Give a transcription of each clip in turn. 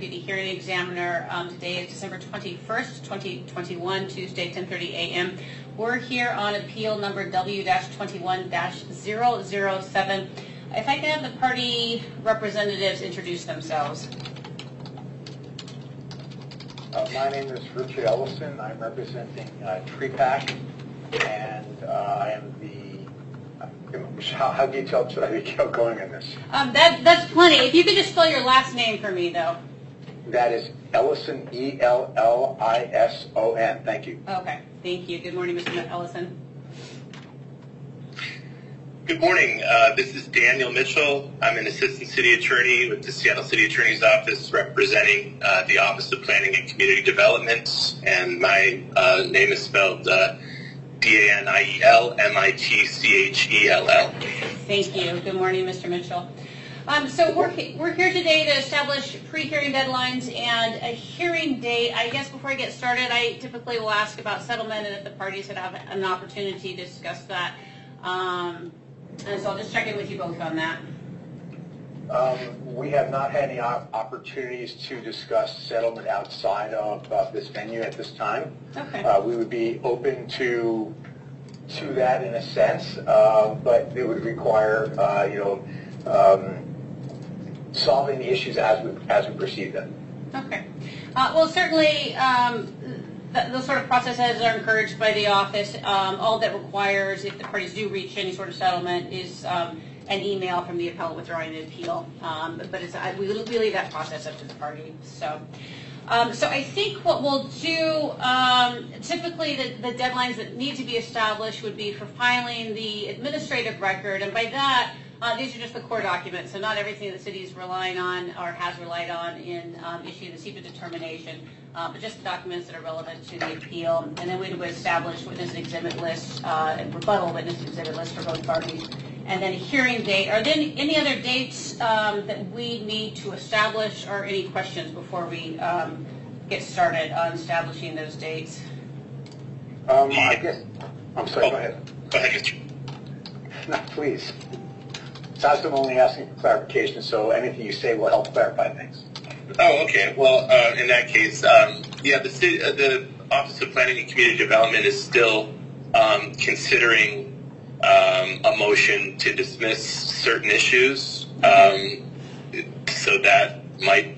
The hearing examiner. Today is December 21st, 2021, Tuesday, 10:30 a.m. We're here on appeal number W-21-007. If I can have the party representatives introduce themselves. My name is Richard Ellison. I'm representing TreePack, and I am the. How detailed should I be going in this? That's plenty. If you could just spell your last name for me, though. That is Ellison, E-L-L-I-S-O-N. Thank you. Okay, thank you. Good morning, Mr. Ellison. Good morning. This is Daniel Mitchell. I'm an assistant city attorney with the Seattle City Attorney's Office representing the Office of Planning and Community Development, and my name is spelled D-A-N-I-E-L-M-I-T-C-H-E-L-L. Thank you. Good morning, Mr. Mitchell. So we're here today to establish pre-hearing deadlines and a hearing date. I guess before I get started, I typically will ask about settlement and if the parties would have an opportunity to discuss that. And so I'll just check in with you both on that. We have not had any opportunities to discuss settlement outside of this venue at this time. Okay. We would be open to that in a sense, but it would require, solving the issues as we perceive them. Okay. Well, certainly those sort of processes are encouraged by the office. All that requires, if the parties do reach any sort of settlement, is an email from the appellant withdrawing an appeal. But we leave that process up to the party. So I think what we'll do, typically the deadlines that need to be established would be for filing the administrative record, and by that, these are just the core documents, so not everything the city is relying on or has relied on in issuing the SEPA determination, but just the documents that are relevant to the appeal. And then we would establish witness and exhibit list and rebuttal witness and exhibit list for both parties. And then a hearing date. Are there any other dates that we need to establish, or any questions before we get started on establishing those dates? I guess. I'm sorry. Go ahead. Go ahead, Mr. No, please. I'm only asking for clarification, so anything you say will help clarify things. Oh, okay. Well, in that case, the Office of Planning and Community Development is still considering a motion to dismiss certain issues. So that might,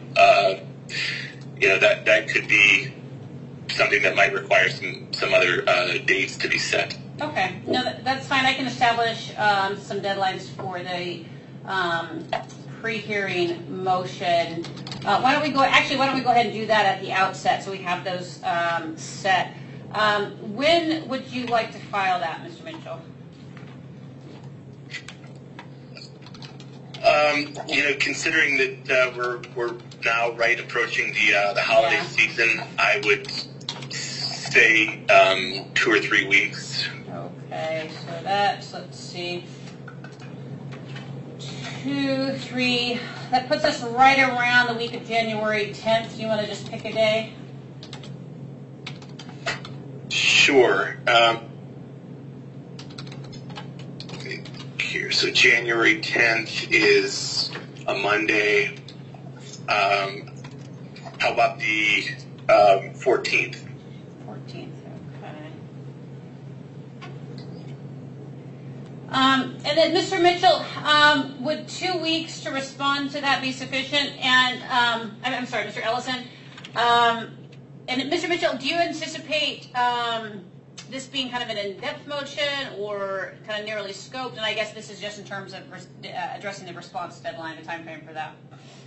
that could be something that might require some other dates to be set. Okay, no, that's fine. I can establish some deadlines for the pre-hearing motion. Why don't we go ahead and do that at the outset so we have those set. When would you like to file that, Mr. Mitchell? Considering that we're now approaching the holiday season, I would say 2 or 3 weeks. Okay, so that's, let's see, 2, 3, that puts us right around the week of January 10th. You want to just pick a day? Sure. Here, so January 10th is a Monday. How about the 14th? 14th, okay. And then, Mr. Mitchell, would 2 weeks to respond to that be sufficient? And I'm sorry, Mr. Ellison. And Mr. Mitchell, do you anticipate this being kind of an in-depth motion or kind of narrowly scoped? And I guess this is just in terms of addressing the response deadline, the time frame for that.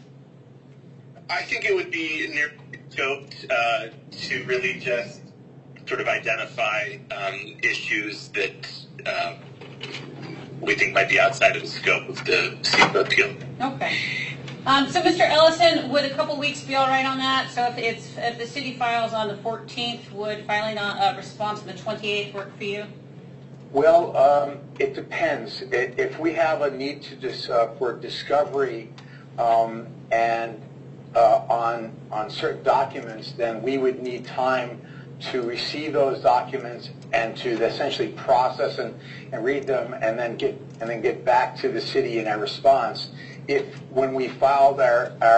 I think it would be narrowly scoped to really just sort of identify issues that we think might be outside of the scope of the SEPA appeal. Okay. So, Mr. Ellison, would a couple weeks be all right on that? So if the city files on the 14th, would filing a response on the 28th work for you? Well, it depends. If we have a need for discovery and on certain documents, then we would need time to receive those documents and to essentially process and read them and then get back to the city in our response. If when we filed our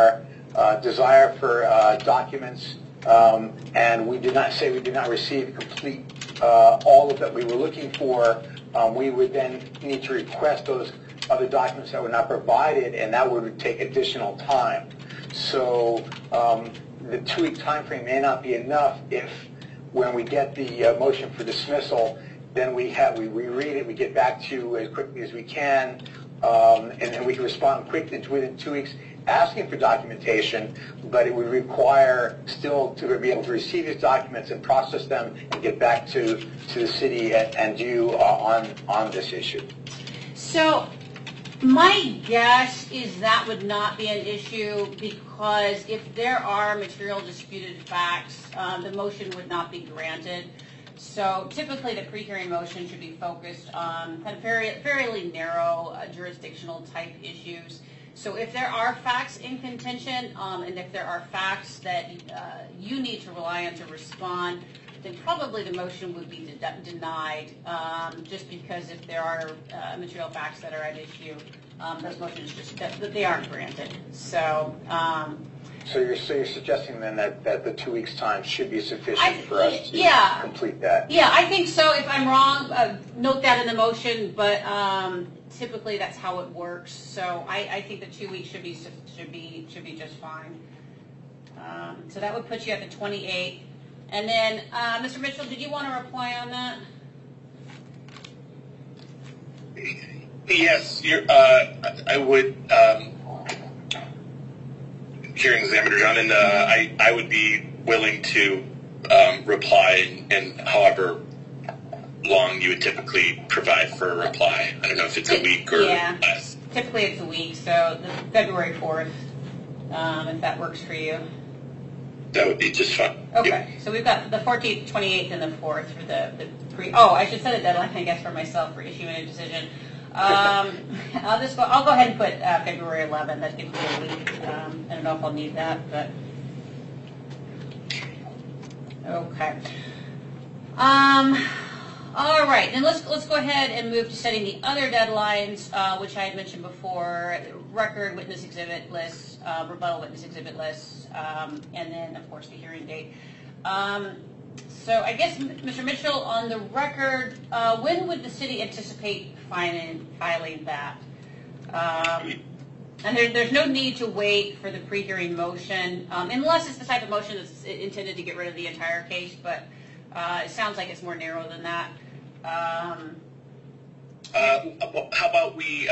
desire for documents, and we did not receive complete all of that we were looking for, we would then need to request those other documents that were not provided, and that would take additional time. So the 2-week time frame may not be enough if, when we get the motion for dismissal, then we read it, we get back to you as quickly as we can, and then we can respond quickly within 2 weeks asking for documentation, but it would require still to be able to receive these documents and process them and get back to the city and you on this issue. So my guess is that would not be an issue, because if there are material disputed facts, the motion would not be granted. So typically the pre-hearing motion should be focused on kind of fairly narrow jurisdictional type issues. So if there are facts in contention, and if there are facts that you need to rely on to respond, then probably the motion would be denied, just because if there are material facts that are at issue, those motions they aren't granted. So. So you're suggesting then that the 2 weeks time should be sufficient for us to complete that? Yeah, I think so. If I'm wrong, note that in the motion, but typically that's how it works. So I think the 2 weeks should be just fine. So that would put you at the 28th. And then, Mr. Mitchell, did you want to reply on that? Yes, I would. Hearing Examiner John, and I would be willing to reply in however long you would typically provide for a reply. I don't know if it's a week or less. Typically it's a week, so the February 4th, if that works for you. That would be just fine. Okay, so we've got the 14th, 28th, and the 4th for the pre. Oh, I should set a deadline, I guess, for myself for issuing a decision. I'll go ahead and put February 11th. That gives me a week. I don't know if I'll need that, but okay. All right, then let's go ahead and move to setting the other deadlines, which I had mentioned before: record, witness exhibit lists, rebuttal witness exhibit lists, and then of course the hearing date. So I guess, Mr. Mitchell, on the record, when would the city anticipate filing that? And there's no need to wait for the pre-hearing motion, unless it's the type of motion that's intended to get rid of the entire case, but it sounds like it's more narrow than that. How about we,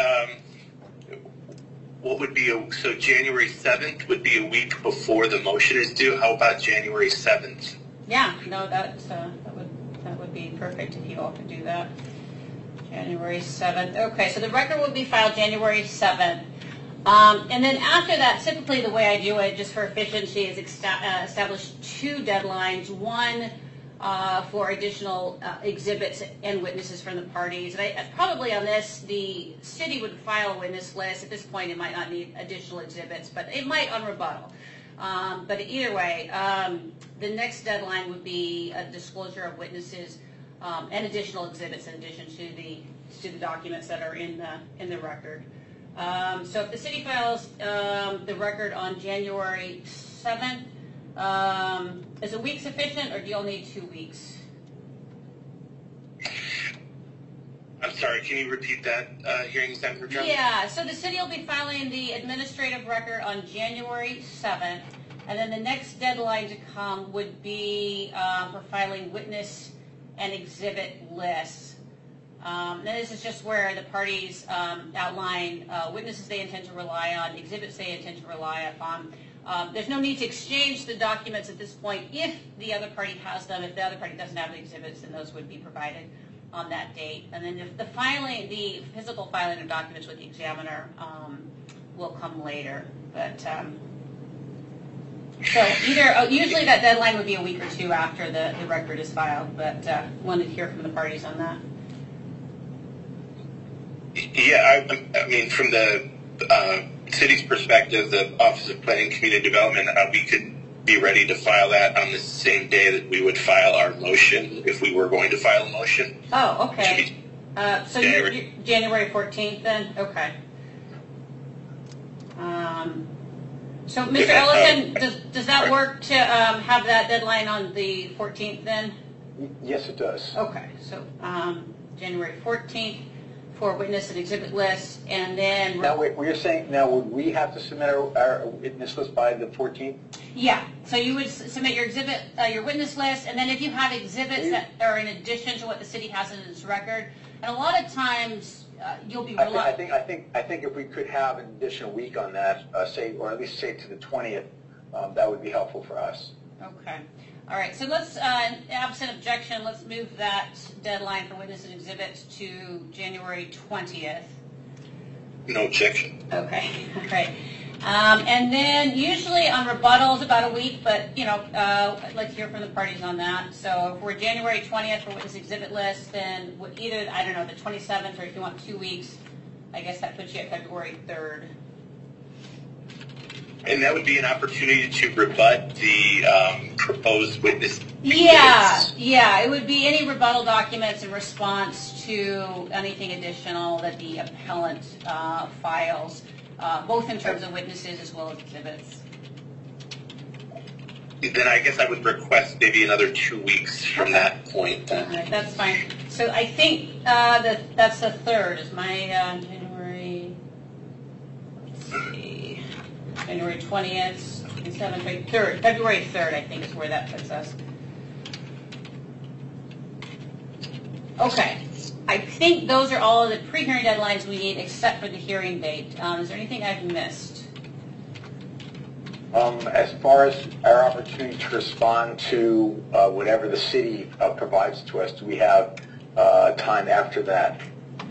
what would be, so January 7th would be a week before the motion is due. How about January 7th? Yeah, no, that would be perfect if you all could do that. January 7th. Okay, so the record will be filed January 7th. And then after that, typically the way I do it, just for efficiency, is establish 2 deadlines. One for additional exhibits and witnesses from the parties. And probably on this, the city would file a witness list. At this point, it might not need additional exhibits, but it might on rebuttal. But either way, the next deadline would be a disclosure of witnesses and additional exhibits in addition to the documents that are in the record. So if the city files the record on January 7th, is a week sufficient, or do you all need 2 weeks? I'm sorry, can you repeat that, hearing Senator John? Yeah, so the city will be filing the administrative record on January 7th, and then the next deadline to come would be for filing witness and exhibit lists. And this is just where the parties outline witnesses they intend to rely on, exhibits they intend to rely upon. There's no need to exchange the documents at this point if the other party has them. If the other party doesn't have the exhibits, then those would be provided on that date. And then the physical filing of documents with the examiner will come later. But so usually that deadline would be a week or 2 after the record is filed. But wanted to hear from the parties on that. Yeah, I mean, from the city's perspective, the Office of Planning and Community Development, we could be ready to file that on the same day that we would file our motion, if we were going to file a motion. Oh, okay. So you're January 14th then? Okay. So, Mr. Ellison, does that work to have that deadline on the 14th then? Yes, it does. Okay, so January 14th for witness and exhibit list, and then... Now, you're saying, now would we have to submit our witness list by the 14th? Yeah, so you would submit your exhibit, your witness list, and then if you have exhibits that are in addition to what the city has in its record, and a lot of times you'll be... I think if we could have an additional week on that, say, or at least say to the 20th, that would be helpful for us. Okay. All right, so let's, absent objection, let's move that deadline for witness and exhibits to January 20th. No objection. Okay, all right. And then usually on rebuttals about a week, but, you know, let's hear from the parties on that. So if we're January 20th for witness exhibit list, then either, I don't know, the 27th, or if you want 2 weeks, I guess that puts you at February 3rd. And that would be an opportunity to rebut the proposed witness. Yeah, it would be any rebuttal documents in response to anything additional that the appellant files, both in terms of witnesses as well as exhibits. Then I guess I would request maybe another 2 weeks from that point. All right, that's fine. So I think that's the 3rd is my January, let's see, January 20th, 27th, 3rd, February 3rd I think is where that puts us. Okay, I think those are all of the pre-hearing deadlines we need except for the hearing date. Is there anything I've missed? As far as our opportunity to respond to whatever the city provides to us, do we have time after that?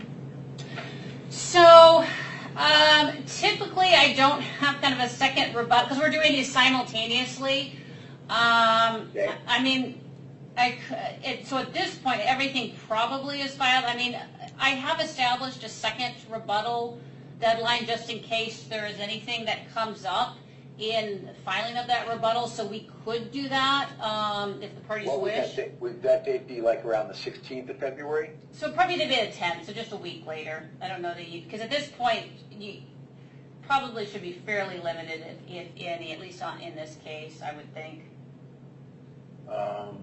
So typically I don't have kind of a second rebuttal because we're doing these simultaneously. Okay. I mean, so at this point everything probably is filed. I mean, I have established a second rebuttal deadline just in case there is anything that comes up in filing of that rebuttal, so we could do that if the parties wish. Would that date be like around the 16th of February? So probably the day of 10th, so just a week later. I don't know that you, because at this point you probably should be fairly limited, if any, at least in this case, I would think. I'm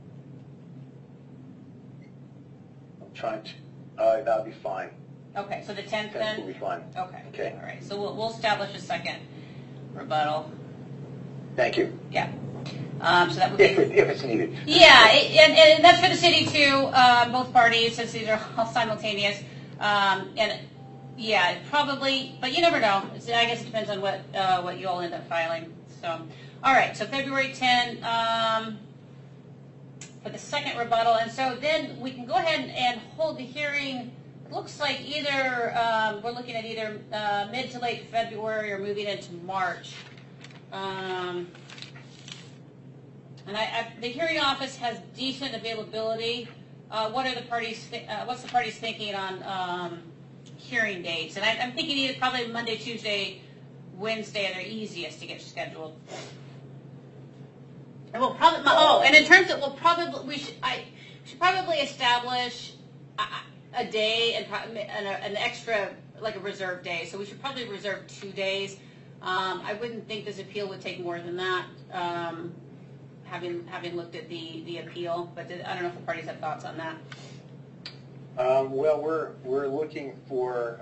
trying to. That would be fine. Okay, so the 10th then? Will be fine. Okay. Okay. All right. So we'll establish a second rebuttal. Thank you. Yeah. So that would be if it's needed. Yeah, and that's for the city too. Both parties, since these are all simultaneous. And yeah, probably, but you never know. I guess it depends on what you all end up filing. So, all right. So February 10 for the second rebuttal, and so then we can go ahead and hold the hearing. It looks like either we're looking at either mid to late February or moving into March. And the hearing office has decent availability. What are the parties? What's the parties thinking on hearing dates? And I'm thinking either probably Monday, Tuesday, Wednesday are the easiest to get scheduled. And we'll probably and in terms of I should probably establish a day and an extra, like a reserve day. So we should probably reserve 2 days. I wouldn't think this appeal would take more than that, having looked at the appeal. But I don't know if the parties have thoughts on that. Well, we're looking for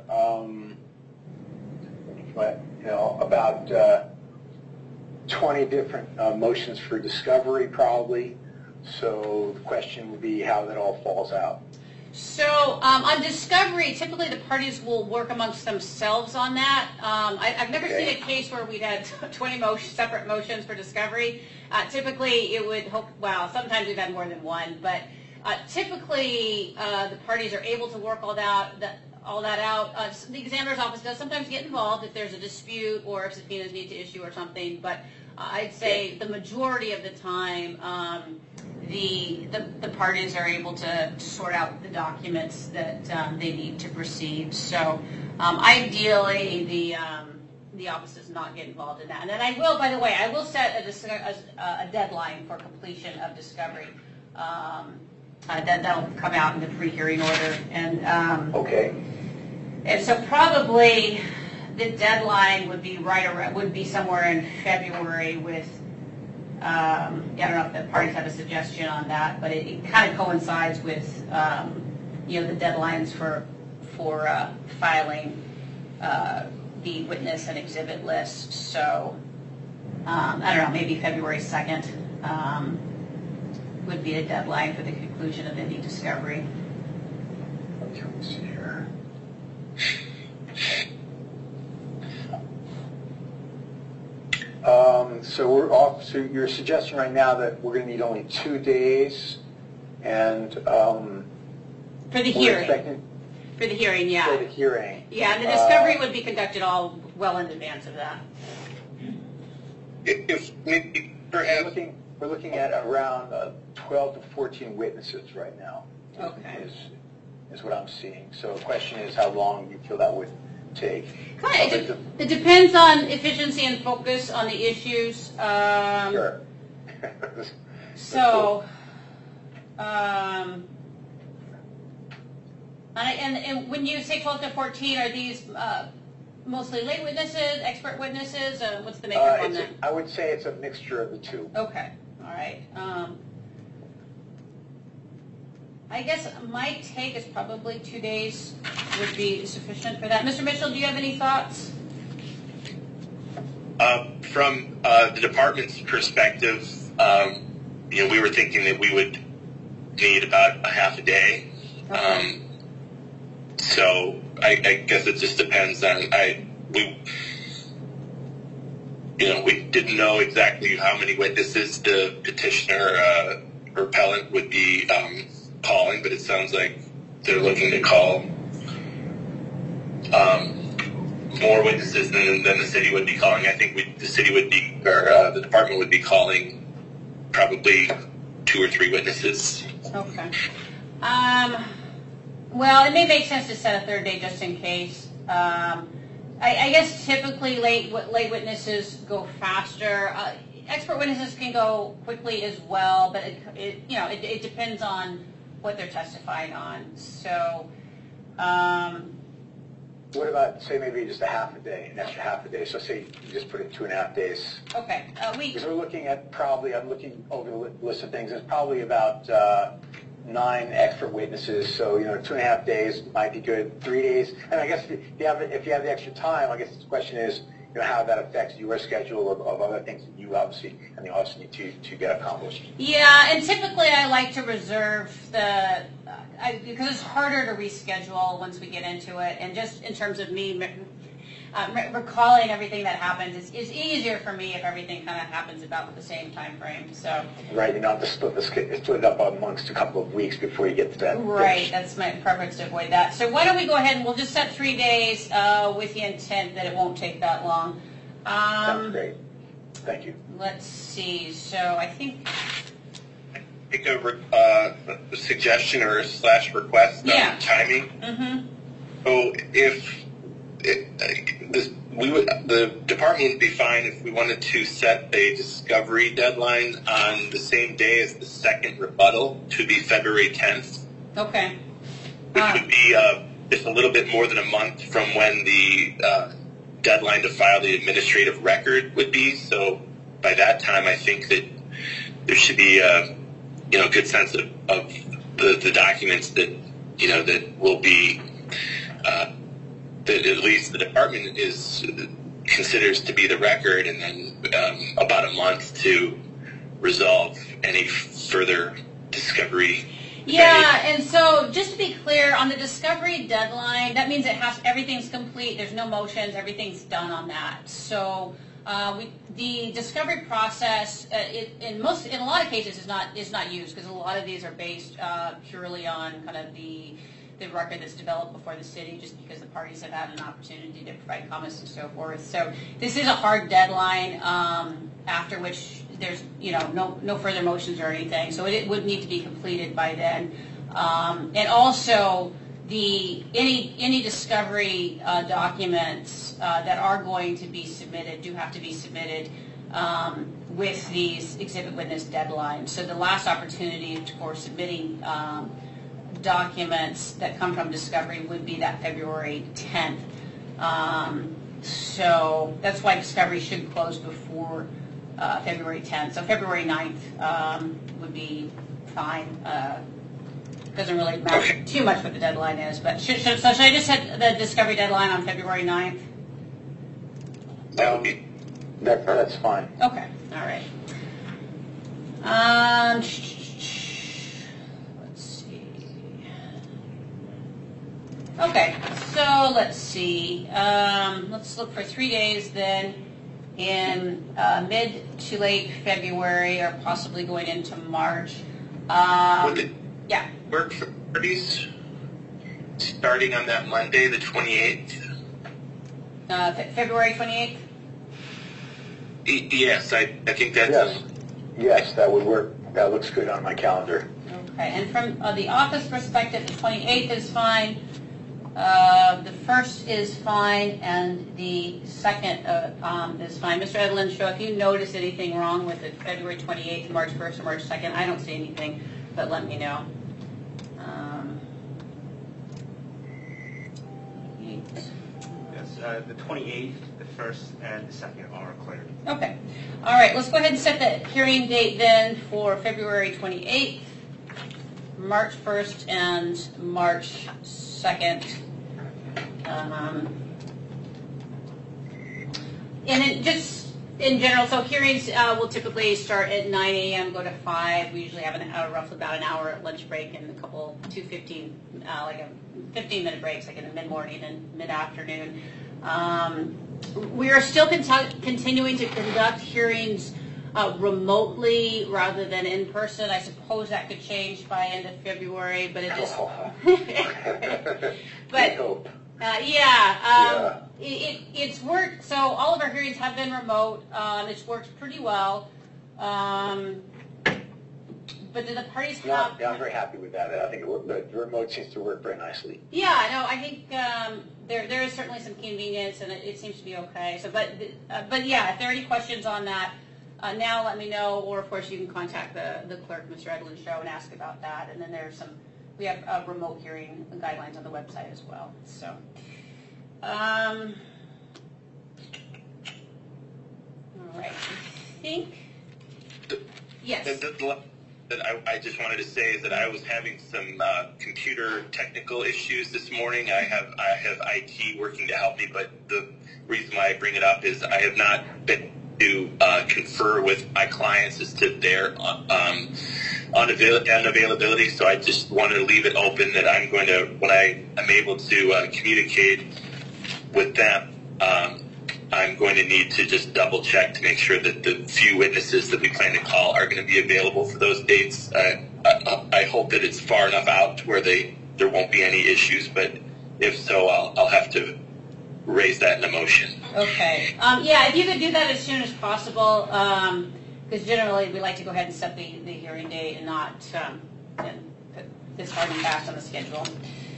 about 20 different motions for discovery, probably. So the question would be how that all falls out. So on discovery, typically the parties will work amongst themselves on that. I've never seen a case where we'd had 20 separate motions for discovery. Typically it would sometimes we've had more than one, but typically the parties are able to work all that out. The examiner's office does sometimes get involved if there's a dispute or if subpoenas need to issue or something, but I'd say the majority of the time the parties are able to sort out the documents that they need to proceed. So ideally the office does not get involved in that. And then I will, by the way, I will set a deadline for completion of discovery. That'll come out in the pre-hearing order. And okay. And so probably the deadline would be would be somewhere in February with, I don't know if the parties have a suggestion on that, but it kind of coincides with, the deadlines for filing the witness and exhibit list. So, I don't know, maybe February 2nd would be a deadline for the conclusion of any discovery. Okay, let's see here. So we're off. So you're suggesting right now that we're going to need only 2 days, and for the hearing. For the hearing, yeah. For the hearing. Yeah, and the discovery would be conducted all well in advance of that. If maybe perhaps we're looking at around 12 to 14 witnesses right now. Okay. Is what I'm seeing. So the question is, how long do you feel that would take? It depends on efficiency and focus on the issues. Sure. So, and when you say 12 to 14, are these mostly lay witnesses, expert witnesses? What's the makeup on that? I would say it's a mixture of the two. Okay, all right. I guess my take is probably 2 days would be sufficient for that. Mr. Mitchell, do you have any thoughts? From the department's perspective, we were thinking that we would need about a half a day. Okay. So I guess it just depends on we didn't know exactly how many witnesses the petitioner or appellant would be calling, but it sounds like they're looking to call more witnesses than the city would be calling. I think the department would be calling probably 2 or 3 witnesses. Okay. Well, it may make sense to set a third day just in case. I guess typically late witnesses go faster. Expert witnesses can go quickly as well, but it depends on what they're testifying on. So, what about, say, maybe just a half a day, an extra half a day? So say you just put in 2.5 days. Okay. Because we're looking at I'm looking over the list of things. There's probably about 9 expert witnesses. So 2.5 days might be good. 3 days, and I guess if you have the extra time, I guess the question is how that affects your schedule of other things that you obviously and the office need to get accomplished. Yeah, and typically I like to reserve because it's harder to reschedule once we get into it, and just in terms of me recalling everything that happens, it's easier for me if everything kind of happens about the same time frame. So right, you don't have to split it up amongst a couple of weeks before you get to that. Right, finish. that's my preference to avoid that. So why don't we go ahead and we'll just set 3 days with the intent that it won't take that long. Sounds great. Thank you. Let's see. So I think. Make a suggestion or / request on timing. Mm-hmm. So if the department would be fine if we wanted to set a discovery deadline on the same day as the second rebuttal, to be February 10th. Okay. Which would be just a little bit more than a month from when the deadline to file the administrative record would be. So by that time, I think that there should be a good sense of the documents that that will be that at least the department considers to be the record, and then about a month to resolve any further discovery. Yeah, and so just to be clear, on the discovery deadline, that means everything's complete. There's no motions. Everything's done on that. So the discovery process in a lot of cases is not used, because a lot of these are based purely on kind of the record that's developed before the city, just because the parties have had an opportunity to provide comments and so forth. So this is a hard deadline, after which there's no further motions or anything. So it would need to be completed by then. And also any discovery documents that are going to be submitted do have to be submitted with these exhibit witness deadlines. So the last opportunity for submitting documents that come from discovery would be that February 10th. So that's why discovery should close before February 10th. So February 9th would be fine. Doesn't really matter too much what the deadline is, but should I just set the discovery deadline on February 9th? That would be. That's fine. Okay, all right. Let's see. Okay, so let's see. Let's look for 3 days then in mid to late February, or possibly going into March. Would it work for parties starting on that Monday, the 28th? February 28th? Yes, I think that's... Yes, that would work. That looks good on my calendar. Okay, and from the office perspective, the 28th is fine, the 1st is fine, and the 2nd is fine. Mr. Edelin, if you notice anything wrong with it, February 28th, March 1st, or March 2nd, I don't see anything, but let me know. Yes, the 28th, the 1st, and the 2nd are cleared. Okay. All right, let's go ahead and set the hearing date then for February 28th, March 1st, and March 2nd. And it just in general, so hearings will typically start at 9 a.m., go to 5. We usually have roughly about an hour at lunch break and a couple, 15-minute breaks, like in the mid-morning and mid-afternoon. We are still continuing to conduct hearings remotely rather than in person. I suppose that could change by end of February, but it just... but it's worked. So all of our hearings have been remote. It's worked pretty well. But the parties have... Yeah, I'm very happy with that. I think the remote seems to work very nicely. Yeah, no, I think there is certainly some convenience, and it seems to be okay. So, but yeah, if there are any questions on that, now let me know, or of course you can contact the clerk, Mr. Edelin Show, and ask about that. And then we have remote hearing guidelines on the website as well. So, all right, I think yes. That I just wanted to say is that I was having some computer technical issues this morning. I have IT working to help me, but the reason why I bring it up is I have not been to confer with my clients as to their unavailability. So I just wanted to leave it open that I'm going to, when I am able to communicate with them, I'm going to need to just double check to make sure that the few witnesses that we plan to call are going to be available for those dates. I hope that it's far enough out to where there won't be any issues, but if so, I'll have to raise that in a motion. Okay. Yeah, if you could do that as soon as possible, because generally we like to go ahead and set the hearing date and not put this hard and fast on the schedule.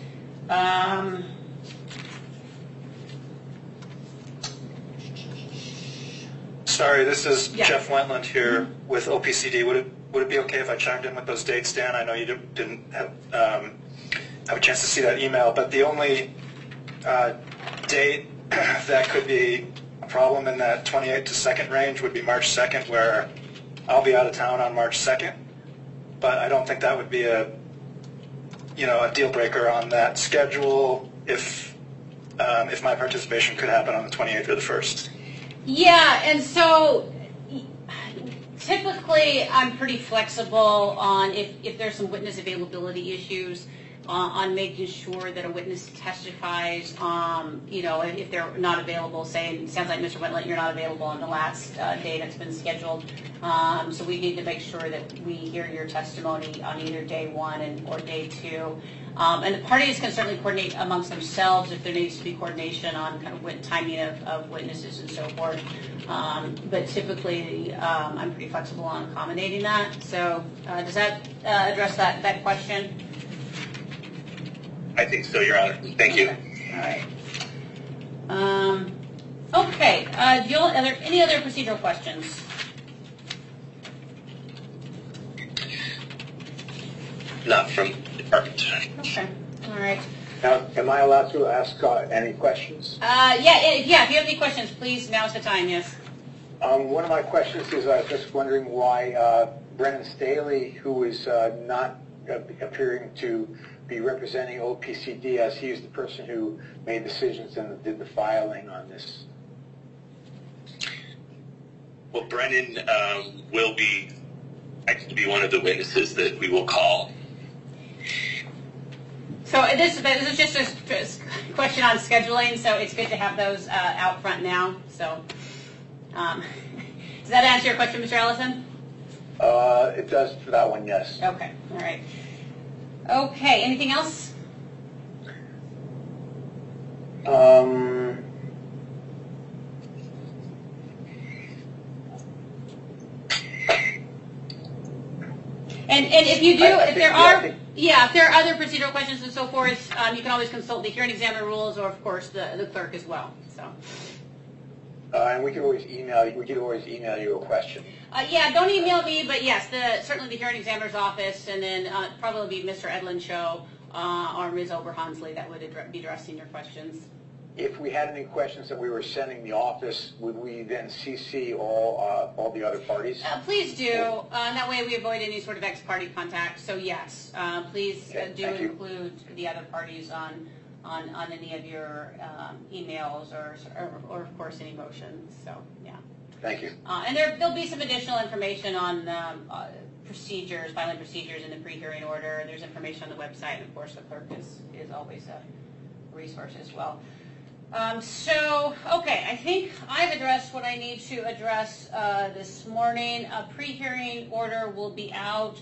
Sorry, this is Jeff Wentland here with OPCD. Would it be okay if I chimed in with those dates, Dan? I know you didn't have a chance to see that email, but the only date that could be a problem in that 28th to 2nd range would be March 2nd, where I'll be out of town on March 2nd. But I don't think that would be a deal breaker on that schedule if my participation could happen on the 28th or the 1st. Yeah, and so typically I'm pretty flexible on if there's some witness availability issues on making sure that a witness testifies, if they're not available, saying, it sounds like Mr. Wentland, you're not available on the last day that's been scheduled. So we need to make sure that we hear your testimony on either day 1 or day 2. And the parties can certainly coordinate amongst themselves if there needs to be coordination on kind of timing of witnesses and so forth. But typically, I'm pretty flexible on accommodating that. So does that address that question? I think so, Your Honor. Thank you. All right. Okay. Are there any other procedural questions? Not from the department. Okay. All right. Now, am I allowed to ask any questions? Yeah, if you have any questions, please, now's the time, yes. One of my questions is I was just wondering why Brennan Staley, who is not appearing to be representing OPCD, as he is the person who made decisions and did the filing on this. Well, Brennan will be expected to be one of the witnesses that we will call. So this is just a question on scheduling, so it's good to have those out front now. So does that answer your question, Mr. Ellison? It does for that one, yes. Okay, all right. Okay, anything else? And if you do, if there are other procedural questions and so forth, you can always consult the hearing examiner rules, or of course the clerk as well. So. And we could always email you a question. Yeah, don't email me, but yes, certainly the hearing examiner's office, and then probably be Mr. Edlin Cho or Ms. Oberhansley that would be addressing your questions. If we had any questions that we were sending the office, would we then CC all the other parties? Please do. That way we avoid any sort of ex-party contact. So yes, please do include the other parties on any of your emails or of course any motions. So yeah. Thank you. And there'll be some additional information on procedures, filing procedures in the pre-hearing order. There's information on the website, and of course the clerk is always a resource as well. Okay, I think I've addressed what I need to address this morning. A pre-hearing order will be out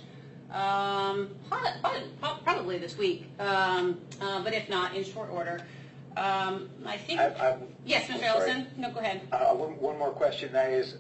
probably this week, but if not, in short order. I think. Yes, Mr. Ellison. No, go ahead. One more question. That is,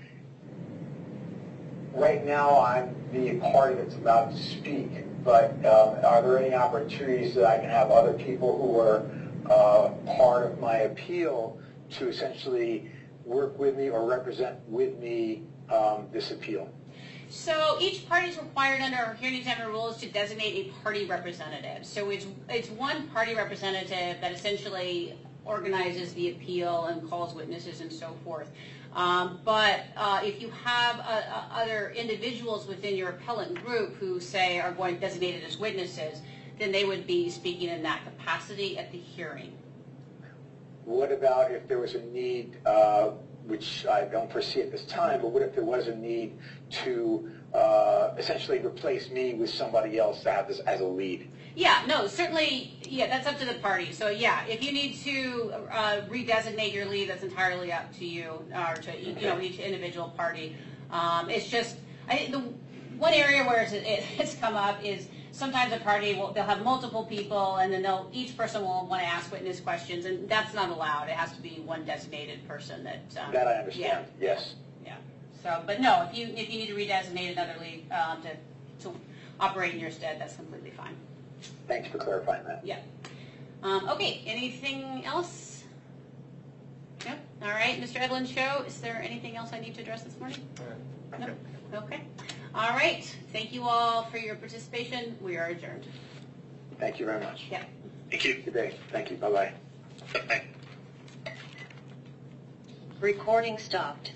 right now I'm the party that's about to speak, but are there any opportunities that I can have other people who are part of my appeal to essentially work with me or represent with me this appeal? So each party is required under our hearing examiner rules to designate a party representative. So it's one party representative that essentially organizes the appeal and calls witnesses and so forth. But if you have other individuals within your appellant group who say are going designated as witnesses, then they would be speaking in that capacity at the hearing. What about if there was a need, which I don't foresee at this time, but what if there was a need to essentially replace me with somebody else to have this as a lead? Yeah, no, certainly, yeah, that's up to the party. So yeah, if you need to redesignate your lead, that's entirely up to you, or to each individual party. It's just, I think the one area where it's come up is sometimes a party they'll have multiple people, and then each person will want to ask witness questions, and that's not allowed. It has to be one designated person that. That I understand. Yeah. Yes. Yeah. So, but no, if you need to redesignate another lead to operate in your stead, that's completely fine. Thanks for clarifying that. Yeah. Okay. Anything else? No. All right, Mr. Edlin Cho. Is there anything else I need to address this morning? No. Okay. All right. Thank you all for your participation. We are adjourned. Thank you very much. Yeah. Thank you. Good day. Thank you. Bye-bye. Bye-bye. Recording stopped.